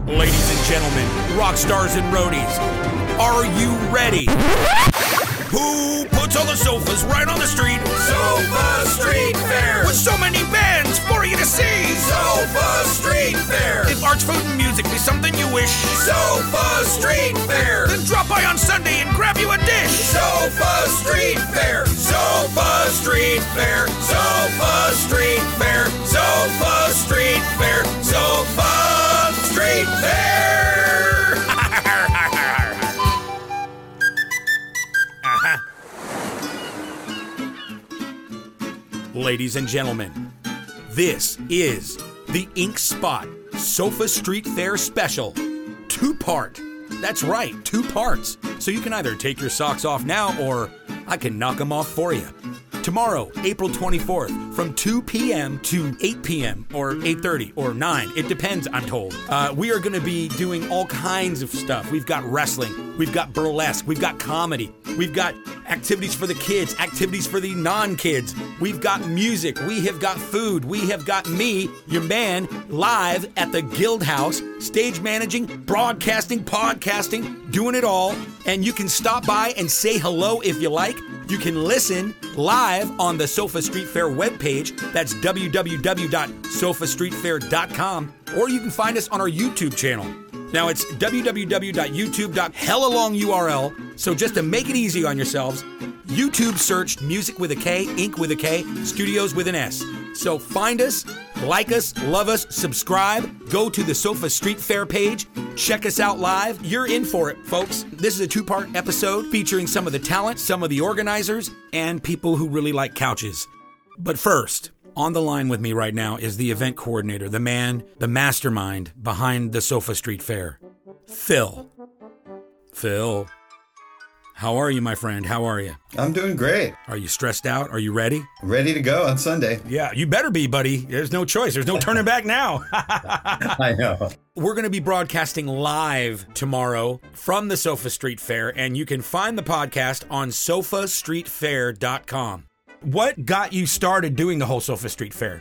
Ladies and gentlemen, rock stars and roadies, are you ready? Who puts all the sofas right on the street? Sofa Street Fair! With so many bands for you to see! Sofa Street Fair! If arts, food, and music is something you wish, Sofa Street Fair! then drop by on Sunday and grab you a dish! Sofa Street Fair! Sofa Street Fair! Sofa Street Fair! Sofa Street Fair! Sofa Street Fair! Ladies and gentlemen, this is the Ink Spot Sofa Street Fair Special. 2-part. That's right, 2 parts. So you can either take your socks off now or I can knock them off for you. Tomorrow, April 24th, from 2 p.m. to 8 p.m. or 8:30 or 9. It depends, I'm told. We are going to be doing all kinds of stuff. We've got wrestling. We've got burlesque. We've got comedy. We've got activities for the kids, activities for the non-kids. We've got music. We have got food. We have got me, your man, live at the Guild House, stage managing, broadcasting, podcasting, doing it all. And you can stop by and say hello if you like. You can listen live on the Sofa Street Fair webpage. That's www.sofastreetfair.com. Or you can find us on our YouTube channel. Now it's www.youtube.hellalong URL. So just to make it easy on yourselves, YouTube search Music with a K, Ink with a K, Studios with an S. So find us, like us, love us, subscribe, go to the Sofa Street Fair page, check us out live. You're in for it, folks. This is a 2-part episode featuring some of the talent, some of the organizers, and people who really like couches. But first, on the line with me right now is the event coordinator, the man, the mastermind behind the Sofa Street Fair, Phil. Phil, how are you, my friend? How are you? I'm doing great. Are you stressed out? Are you ready? Ready to go on Sunday. Yeah, you better be, buddy. There's no choice. There's no turning back now. I know. We're going to be broadcasting live tomorrow from the Sofa Street Fair, and you can find the podcast on sofastreetfair.com. What got you started doing the whole Sofa Street Fair?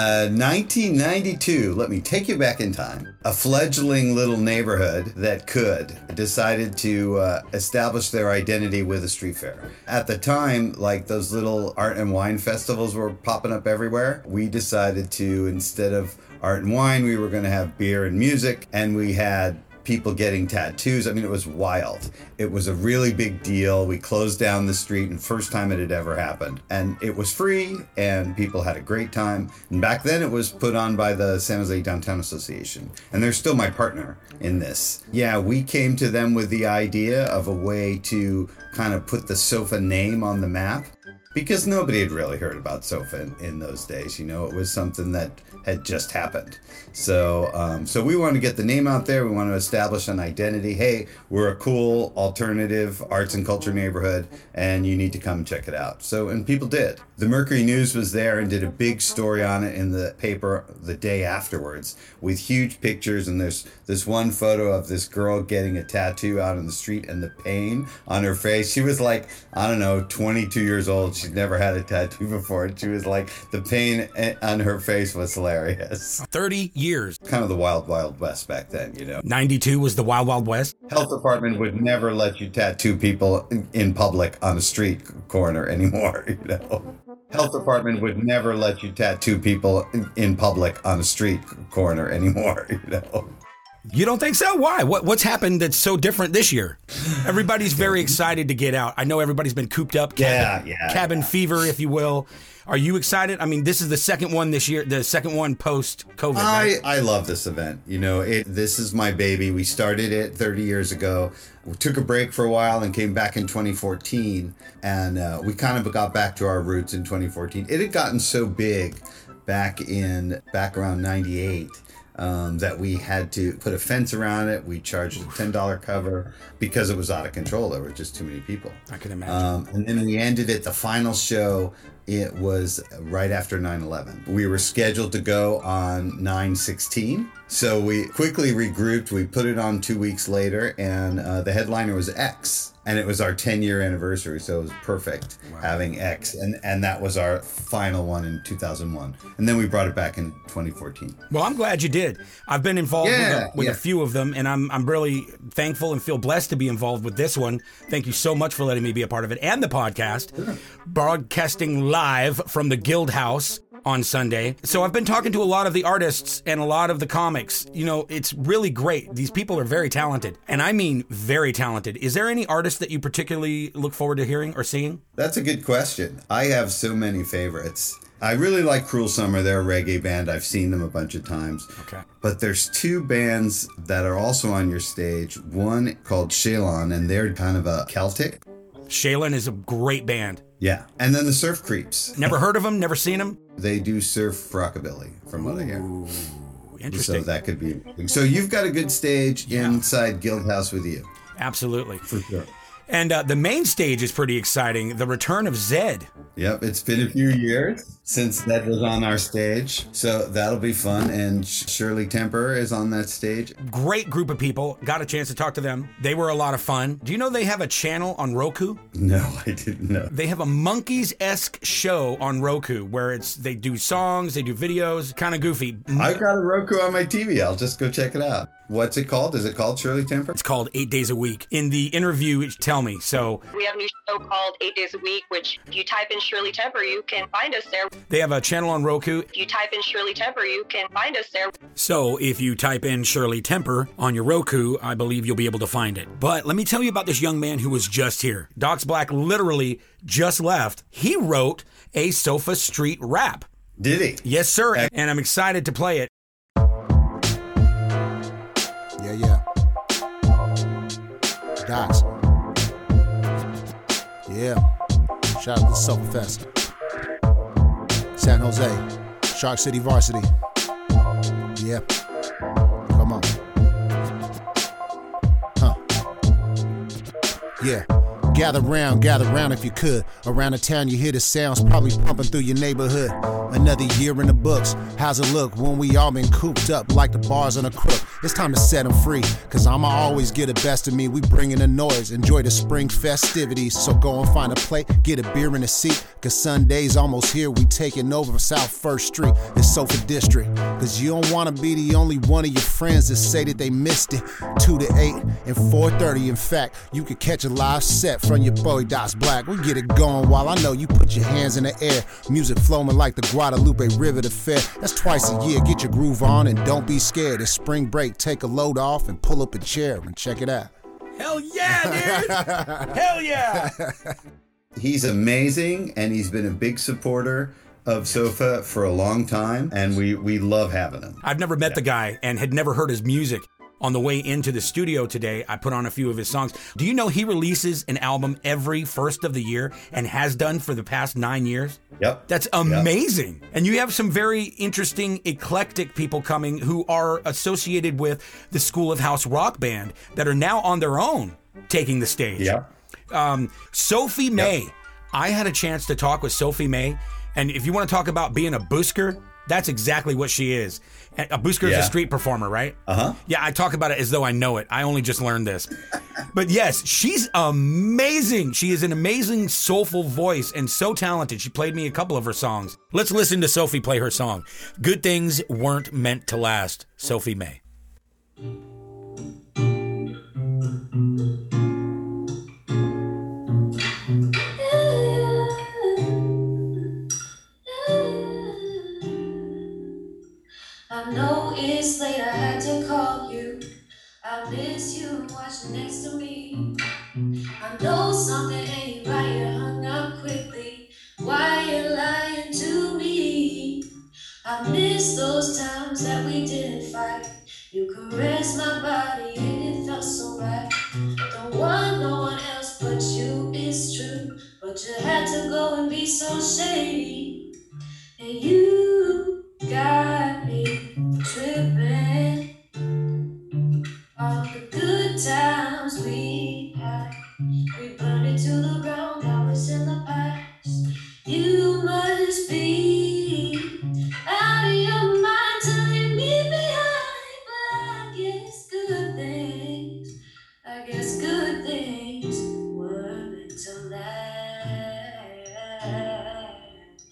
1992. Let me take you back in time. A fledgling little neighborhood that decided to establish their identity with a street fair. At the time, like those little art and wine festivals were popping up everywhere. We decided to, instead of art and wine, we were going to have beer and music, and we had people getting tattoos. I mean, it was wild. It was a really big deal. We closed down the street, and first time it had ever happened. And it was free, and people had a great time. And back then it was put on by the San Jose Downtown Association. And they're still my partner in this. Yeah, we came to them with the idea of a way to kind of put the Sofa name on the map, because nobody had really heard about Sofa in those days. You know, it was something that had just happened. So we want to get the name out there. We want to establish an identity. Hey, we're a cool alternative arts and culture neighborhood, and you need to come check it out. So, and people did. The Mercury News was there and did a big story on it in the paper the day afterwards with huge pictures. And there's this one photo of this girl getting a tattoo out on the street, and the pain on her face. She was like, I don't know, 22 years old. She'd never had a tattoo before. And she was like, the pain on her face was hilarious. 30 years. Kind of the wild, wild west back then, you know. 92 was the wild, wild west. Health department would never let you tattoo people in public on a street corner anymore, you know. Health department would never let you tattoo people in public on a street corner anymore, you know. You don't think so? Why? What's happened that's so different this year? Everybody's very excited to get out. I know everybody's been cooped up. Cabin fever, if you will. Are you excited? I mean, this is the second one this year, the second one post-COVID. Right? I love this event. You know, this is my baby. We started it 30 years ago. We took a break for a while and came back in 2014. And we kind of got back to our roots in 2014. It had gotten so big back around 98. That we had to put a fence around it. We charged a $10 cover because it was out of control. There were just too many people. I can imagine. And then we ended it, the final show, it was right after 9/11. We were scheduled to go on 9/16. So we quickly regrouped. We put it on 2 weeks later, and the headliner was X. And it was our 10-year anniversary, so it was perfect having X. And that was our final one in 2001. And then we brought it back in 2014. Well, I'm glad you did. I've been involved with a few of them, and I'm really thankful and feel blessed to be involved with this one. Thank you so much for letting me be a part of it and the podcast. Sure. Broadcasting live from the Guild House on Sunday. So I've been talking to a lot of the artists and a lot of the comics. You know, it's really great. These people are very talented, and I mean very talented. Is there any artist that you particularly look forward to hearing or seeing? That's a good question. I have so many favorites. I really like Cruel Summer. They're a reggae band. I've seen them a bunch of times. Okay. But there's two bands that are also on your stage. One called Shalon, and they're kind of a Celtic. Shalon is a great band. Yeah. And then the Surf Creeps. Never heard of them, never seen them. They do surf rockabilly, from what I hear. Interesting. So that could be. So you've got a good stage inside Guild House with you. Absolutely. For sure. And the main stage is pretty exciting. The return of Zed. Yep, it's been a few years since Zed was on our stage, so that'll be fun. And Shirley Temper is on that stage. Great group of people. Got a chance to talk to them. They were a lot of fun. Do you know they have a channel on Roku? No, I didn't know. They have a Monkees-esque show on Roku where they do songs, they do videos, kind of goofy. I've got a Roku on my TV. I'll just go check it out. What's it called? Is it called Shirley Temper? It's called 8 Days a Week. In the interview, tell me. So we have a new show called 8 Days a Week, which if you type in Shirley Temper, you can find us there. They have a channel on Roku. If you type in Shirley Temper, you can find us there. So if you type in Shirley Temper on your Roku, I believe you'll be able to find it. But let me tell you about this young man who was just here. Docs Black literally just left. He wrote a Sofa Street rap. Did he? Yes, sir. And I'm excited to play it. Yeah. Docs. Yeah. Shout out to Sofa Fest. San Jose. Shark City Varsity. Yeah. Come on. Yeah. Gather round if you could. Around the town you hear the sounds probably pumping through your neighborhood. Another year in the books. How's it look when we all been cooped up like the bars on a crook? It's time to set them free, cause I'ma always get the best of me. We bringing the noise, enjoy the spring festivities. So go and find a plate, get a beer in a seat, cause Sunday's almost here. We taking over South First Street, it's Sofa District. Cause you don't wanna be the only one of your friends that say that they missed it. 2 to 8 and 4:30. In fact, you could catch a live set from your boy Docs Black. We get it going while I know you put your hands in the air. Music flowing like the Guadalupe River the Fair. That's twice a year. Get your groove on and don't be scared. It's spring break. Take a load off and pull up a chair and check it out. Hell yeah, dude! Hell yeah! He's amazing, and he's been a big supporter of Sofa for a long time, and we love having him. I've never met the guy and had never heard his music. On the way into the studio today, I put on a few of his songs. Do you know he releases an album every first of the year and has done for the past 9 years? Yep. That's amazing. Yep. And you have some very interesting, eclectic people coming who are associated with the School of House rock band that are now on their own taking the stage. Yeah. Sophie May. I had a chance to talk with Sophie May, and if you want to talk about being a busker, that's exactly what she is. A busker is a street performer, right? Uh-huh. Yeah, I talk about it as though I know it. I only just learned this. But yes, she's amazing. She is an amazing, soulful voice and so talented. She played me a couple of her songs. Let's listen to Sophie play her song. Good Things Weren't Meant to Last, Sophie May. I know it's late, I had to call you. I miss you watching next to me. I know something ain't right, you hung up quickly. Why you lying to me? I miss those times that we didn't fight. You caressed my body and it felt so right. Don't want no one else but you, it's true. But you had to go and be so shady. And you got me tripping. All the good times we had, we burned it to the ground, now it's in the past. You might I guess good things were meant to last.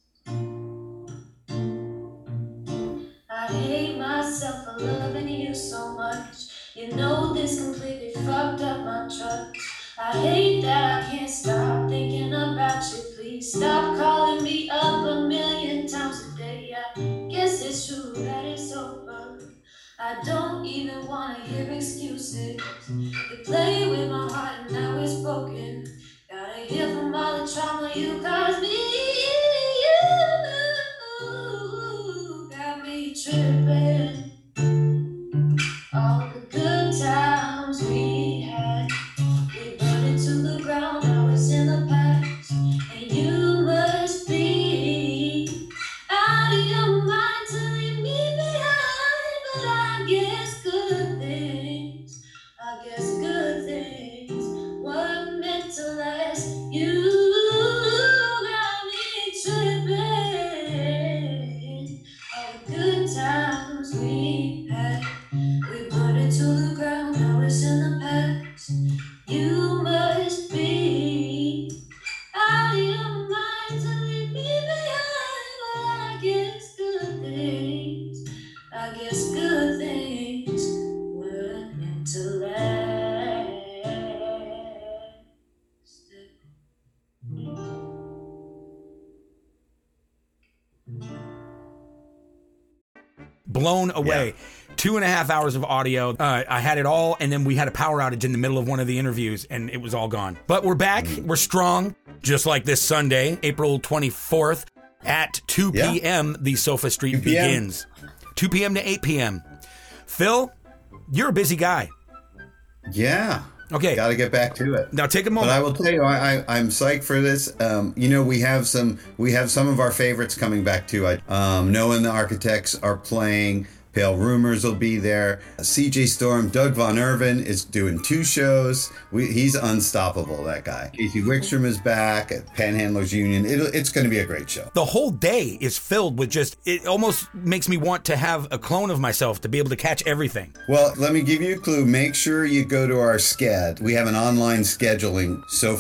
I hate myself for loving you so much. You know this completely fucked up my trust. I hate that I can't stop thinking about you. Please stop calling me up a million times a day. I guess it's true that it's over. I don't even want to hear excuses. You play with my heart and now it's broken. Gotta hear from all the trauma you caused me. You got me tripping. All the good times we had, we burned it to the ground, now it's in the past. And you must be out of your mind to leave me behind. But I guess good things were meant to last. You got me tripping. All the good times we had, we burned it to the ground, now it's in the past. You must be out of your mind to leave me behind. But I guess good things were meant to last. Blown away. 2.5 hours of audio. I had it all, and then we had a power outage in the middle of one of the interviews, and it was all gone. But we're back. We're strong, just like this Sunday, April 24th at 2 p.m. The Sofa Street begins. 2 p.m. to 8 p.m. Phil, you're a busy guy. Yeah. Okay. Got to get back to it. Now take a moment. But I will tell you, I'm psyched for this. We have some of our favorites coming back too. Noah and the Architects are playing. Pale Rumors will be there. CJ Storm, Doug Von Irvin is doing 2 shows. He's unstoppable, that guy. Casey Wickstrom is back at Panhandlers Union. It's going to be a great show. The whole day is filled with it almost makes me want to have a clone of myself to be able to catch everything. Well, let me give you a clue. Make sure you go to our Sked. We have an online scheduling,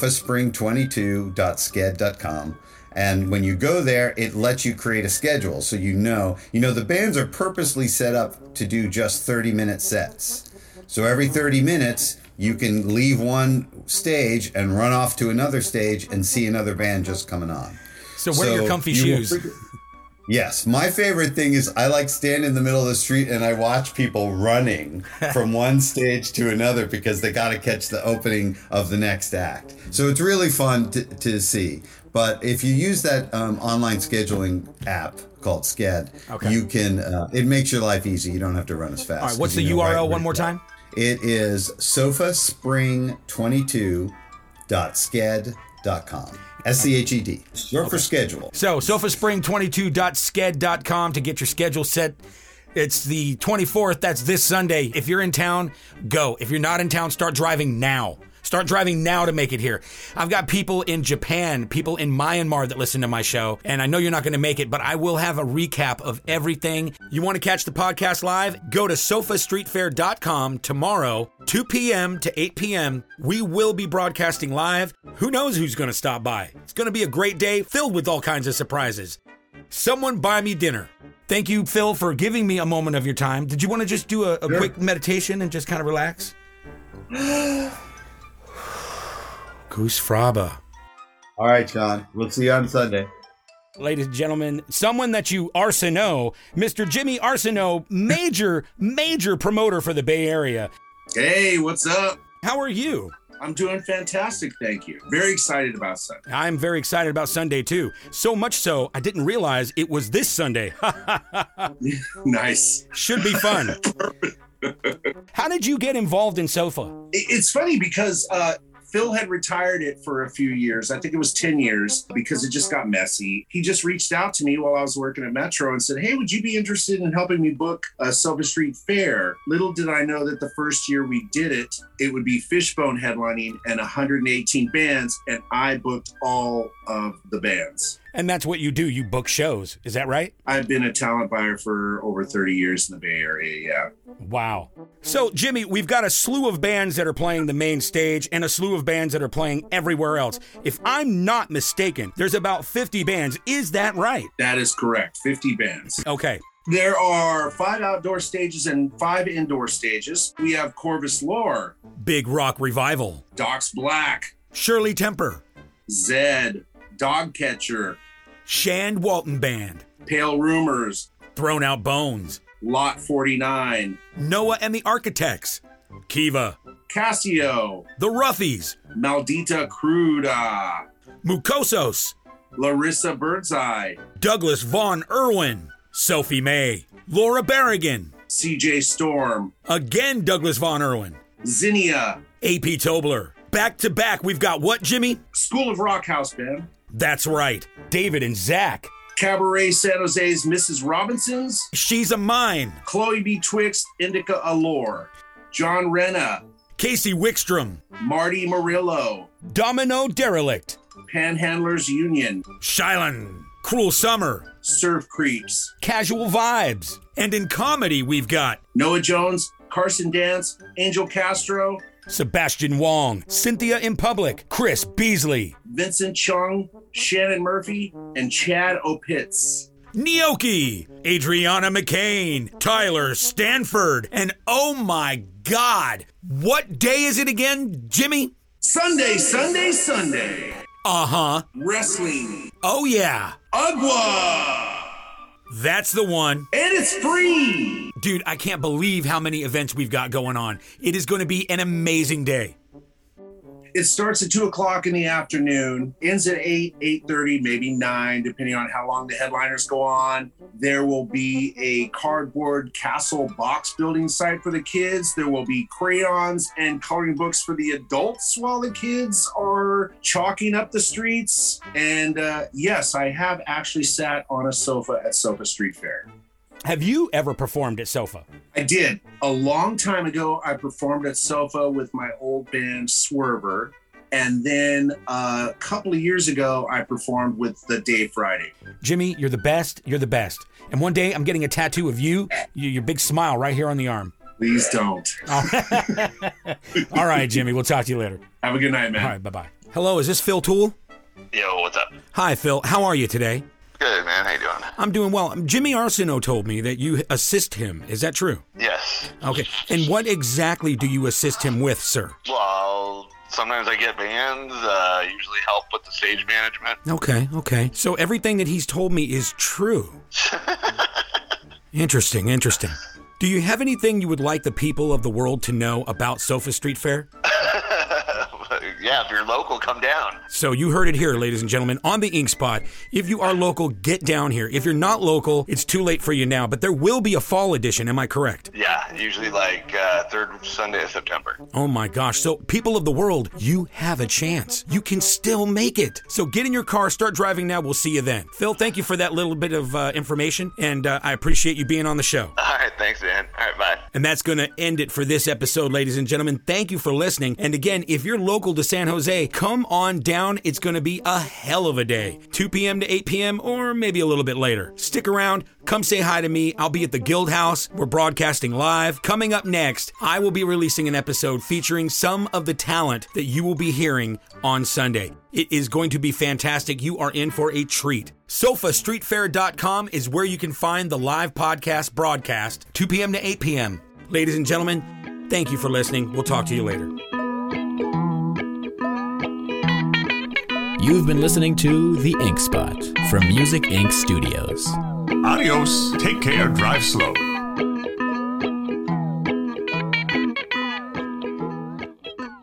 sofaspring22.sked.com. And when you go there, it lets you create a schedule. So the bands are purposely set up to do just 30-minute sets. So every 30 minutes, you can leave one stage and run off to another stage and see another band just coming on. So wear your comfy shoes. Yes. My favorite thing is I like stand in the middle of the street and I watch people running from one stage to another because they got to catch the opening of the next act. So it's really fun to see. But if you use that online scheduling app called Sked, you can. It makes your life easy. You don't have to run as fast. All right, what's the URL one more time? It is sofaspring22.sked.com. SCHED. Short for schedule. So sofaspring22.sked.com to get your schedule set. It's the 24th. That's this Sunday. If you're in town, go. If you're not in town, start driving now. Start driving now to make it here. I've got people in Japan, people in Myanmar that listen to my show, and I know you're not going to make it, but I will have a recap of everything. You want to catch the podcast live? Go to sofastreetfair.com tomorrow, 2 p.m. to 8 p.m. We will be broadcasting live. Who knows who's going to stop by? It's going to be a great day filled with all kinds of surprises. Someone buy me dinner. Thank you, Phil, for giving me a moment of your time. Did you want to just do a quick meditation and just kind of relax? Goose Fraba. All right, John. We'll see you on Sunday. Ladies and gentlemen, someone that you know, Mr. Jimmy Arsenault, major promoter for the Bay Area. Hey, what's up? How are you? I'm doing fantastic, thank you. Very excited about Sunday. I'm very excited about Sunday, too. So much so, I didn't realize it was this Sunday. Nice. Should be fun. How did you get involved in SOFA? It's funny because Phil had retired it for a few years. I think it was 10 years because it just got messy. He just reached out to me while I was working at Metro and said, hey, would you be interested in helping me book a Sofa Street Fair? Little did I know that the first year we did it, it would be Fishbone headlining and 118 bands, and I booked all of the bands. And that's what you do. You book shows. Is that right? I've been a talent buyer for over 30 years in the Bay Area, yeah. Wow. So, Jimmy, we've got a slew of bands that are playing the main stage and a slew of bands that are playing everywhere else. If I'm not mistaken, there's about 50 bands. Is that right? That is correct. 50 bands. Okay. There are 5 outdoor stages and 5 indoor stages. We have Corvus Lore, Big Rock Revival, Docs Black, Shirley Temper, Zed, Dogcatcher, Shand Walton Band, Pale Rumors, Thrown Out Bones, Lot 49, Noah and the Architects, Kiva, Casio, The Ruffies, Maldita Cruda, Mucosos, Larissa Birdseye, Douglas Von Irwin, Sophie May, Laura Berrigan, CJ Storm, again Douglas Von Irwin, Zinnia, AP Tobler. Back to back, we've got what, Jimmy? School of Rock House Band, That's right, David and Zach, Cabaret San Jose's Mrs. Robinsons, She's a Mine, Chloe Betwixt Indica Allure, John Renna, Casey Wickstrom, Marty Murillo, Domino Derelict, Panhandlers Union, Shylon, Cruel Summer, Surf Creeps, Casual Vibes, and in comedy we've got Noah Jones, Carson Dance, Angel Castro, Sebastian Wong, Cynthia in Public, Chris Beasley, Vincent Chung, Shannon Murphy, and Chad Opitz. Gnocchi, Adriana McCain, Tyler Stanford, and oh my God, what day is it again, Jimmy? Sunday, Sunday, Sunday. Uh-huh. Wrestling. Oh yeah. Agua. That's the one. And it's free. Dude, I can't believe how many events we've got going on. It is going to be an amazing day. It starts at 2 o'clock in the afternoon, ends at 8, 8:30, maybe 9, depending on how long the headliners go on. There will be a cardboard castle box building site for the kids. There will be crayons and coloring books for the adults while the kids are chalking up the streets. And yes, I have actually sat on a sofa at Sofa Street Fair. Have you ever performed at Sofa? I did. A long time ago, I performed at Sofa with my old band Swerver. And then a couple of years ago, I performed with the Dave Friday. Jimmy, you're the best. You're the best. And one day I'm getting a tattoo of you, your big smile right here on the arm. Please don't. All right, Jimmy. We'll talk to you later. Have a good night, man. All right. Bye-bye. Hello. Is this Phil Toole? Yo, what's up? Hi, Phil. How are you today? Good, man. How you doing? I'm doing well. Jimmy Arsenault told me that you assist him. Is that true? Yes. Okay. And what exactly do you assist him with, sir? Well, sometimes I get bands, usually help with the stage management. Okay. So everything that he's told me is true. Interesting. Do you have anything you would like the people of the world to know about Sofa Street Fair? Yeah, if you're local, come down. So you heard it here, ladies and gentlemen, on the Ink Spot. If you are local, get down here. If you're not local, it's too late for you now, but there will be a fall edition, am I correct? Yeah, usually like third Sunday of September. Oh my gosh. So people of the world, you have a chance. You can still make it. So get in your car, start driving now. We'll see you then. Phil, thank you for that little bit of information, and I appreciate you being on the show. All right, thanks, man. All right, bye. And that's going to end it for this episode, ladies and gentlemen. Thank you for listening. And again, if you're local to San Jose, come on down. It's going to be a hell of a day. 2 p.m. to 8 p.m. or maybe a little bit later. Stick around. Come say hi to me. I'll be at the Guild House. We're broadcasting live. Coming up next, I will be releasing an episode featuring some of the talent that you will be hearing on Sunday. It is going to be fantastic. You are in for a treat. SofaStreetFair.com is where you can find the live podcast broadcast, 2 p.m. to 8 p.m. Ladies and gentlemen, thank you for listening. We'll talk to you later. You've been listening to The Ink Spot from Music Ink Studios. Adios. Take care. Drive slow.